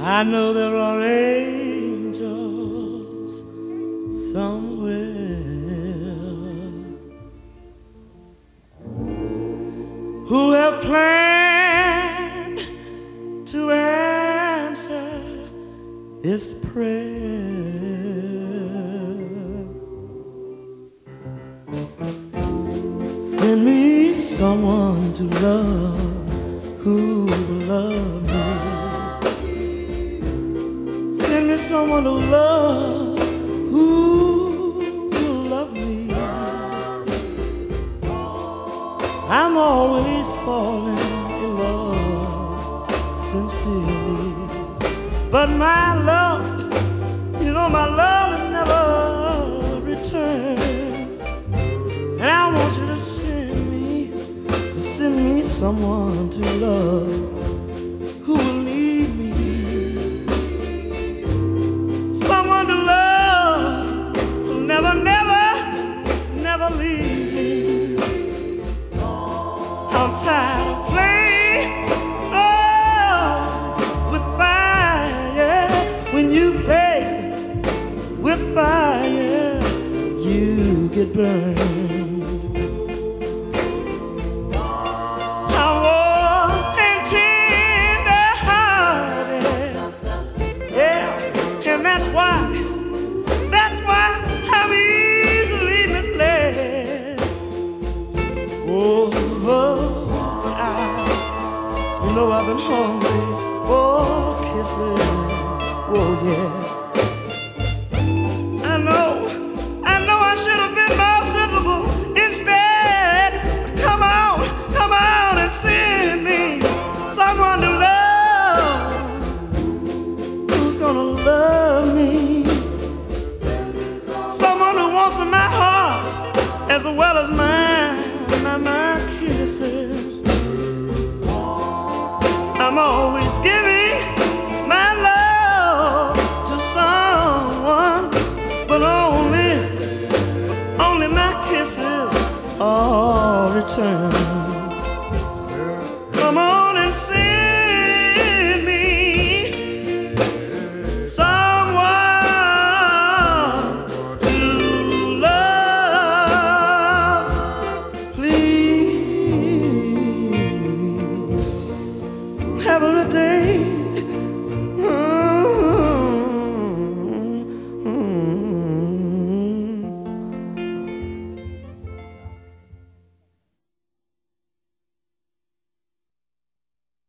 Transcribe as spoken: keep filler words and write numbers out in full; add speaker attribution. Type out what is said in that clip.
Speaker 1: I know there are angels somewhere who have planned to answer this prayer. Send me someone to love who will love me. Send me someone to love who will love me. I'm always falling in love sincerely, but my love, you know my love is never returned. And I want you to send me, to send me someone to love who will lead me. Someone to love who'll never, never, never leave me. I'm tired of playing oh, with fire. When you play with fire, you get burned. I'm warm and tender-hearted, yeah, and that's why, that's why I'm easily misled. Oh, oh, I, you know I've been hungry for kisses. Oh, yeah. I know, I know I should have been more sensible instead. But come on, come on and send me someone to love. Who's gonna love me? Someone who wants my heart as well as mine, my, my kisses. I'm always giving my love to someone, but only, only my kisses are returned. Come on and send me someone to love, please. Every day